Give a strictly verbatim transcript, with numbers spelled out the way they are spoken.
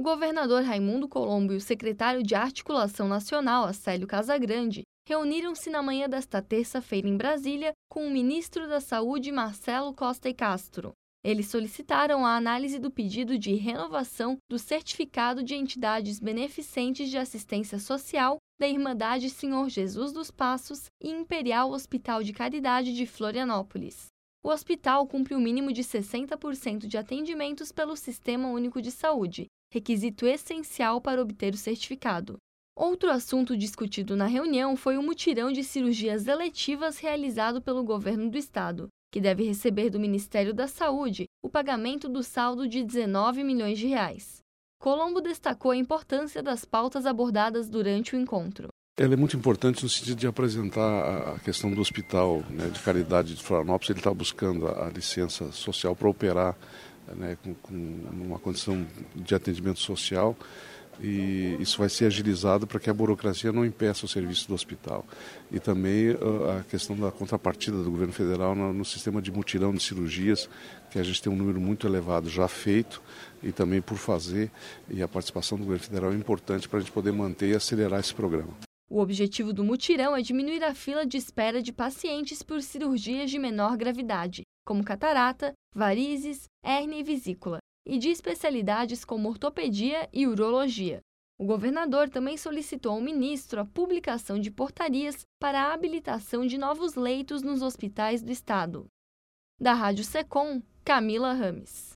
O governador Raimundo Colombo e o secretário de Articulação Nacional, Acélio Casagrande, reuniram-se na manhã desta terça-feira em Brasília com o ministro da Saúde, Marcelo Costa e Castro. Eles solicitaram a análise do pedido de renovação do certificado de entidades beneficentes de assistência social da Irmandade Senhor Jesus dos Passos e Imperial Hospital de Caridade de Florianópolis. O hospital cumpre o mínimo de sessenta por cento de atendimentos pelo Sistema Único de Saúde, requisito essencial para obter o certificado. Outro assunto discutido na reunião foi o mutirão de cirurgias eletivas realizado pelo governo do estado, que deve receber do Ministério da Saúde o pagamento do saldo de dezenove milhões de reais. Colombo destacou a importância das pautas abordadas durante o encontro. Ela é muito importante no sentido de apresentar a questão do hospital, né, de caridade de Florianópolis. Ele está buscando a, a licença social para operar, né, com, com uma condição de atendimento social, e isso vai ser agilizado para que a burocracia não impeça o serviço do hospital. E também uh, a questão da contrapartida do governo federal no, no sistema de mutirão de cirurgias, que a gente tem um número muito elevado já feito e também por fazer, e a participação do governo federal é importante para a gente poder manter e acelerar esse programa. O objetivo do mutirão é diminuir a fila de espera de pacientes por cirurgias de menor gravidade, como catarata, varizes, hérnia e vesícula, e de especialidades como ortopedia e urologia. O governador também solicitou ao ministro a publicação de portarias para a habilitação de novos leitos nos hospitais do estado. Da Rádio Secom, Camila Rames.